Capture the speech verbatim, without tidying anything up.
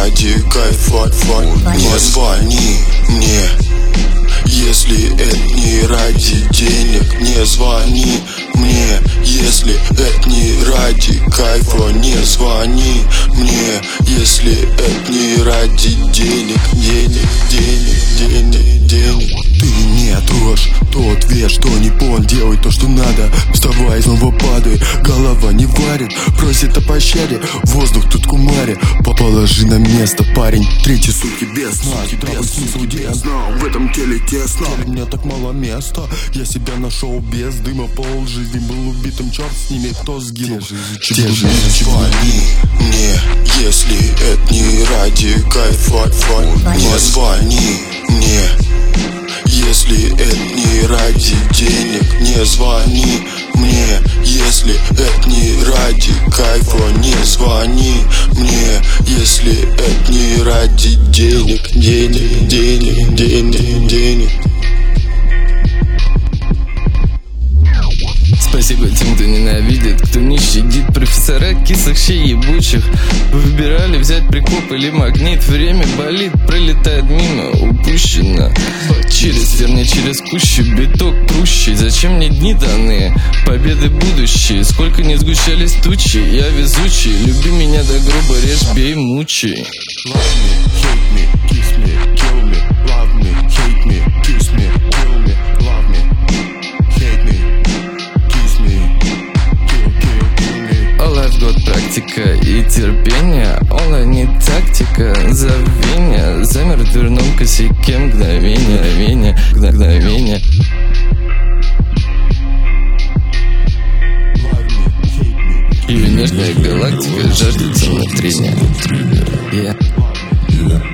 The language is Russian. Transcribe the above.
ради кайфа, не звони мне. Если это не ради денег, не звони мне. Если это не ради кайфа, не звони мне. Если это не ради денег, денег, денег, денег, денег. Ты не трожь тот вес, что не понял, делай то, что надо. Вставай, снова падай, голова не варит, просит о пощаде, воздух тут кумаре. Положи на место, парень, третьи сутки без сна. Здравый смысл, где я знал, в этом теле тесно. У меня так мало места, я себя нашел без дыма. Пол жизни был убитым, черт с ними, кто сгинул. Те же звони мне, если это не ради кайфа, не звони мне. Если это не ради денег, не звони мне. Если это не ради кайфа, не звони мне. Если это не ради денег, денег, денег, денег, денег. Спасибо тем, кто ненавидит, кто не щадит профессора кислых щей ебучих. Вы выбирали взять прикоп или магнит. Время болит, пролетает мимо, упущено. Через терни, через кущу, биток прущий. Зачем мне дни даны, победы будущие? Сколько не сгущались тучи, я везучий. Люби меня до гроба, режь, бей, мучай. Практика и терпение, all I need тактика, забвение, замер в дверном косяке, мгновение, мгновение, мгновение. И внешняя галактика жаждет самотрения. Yeah.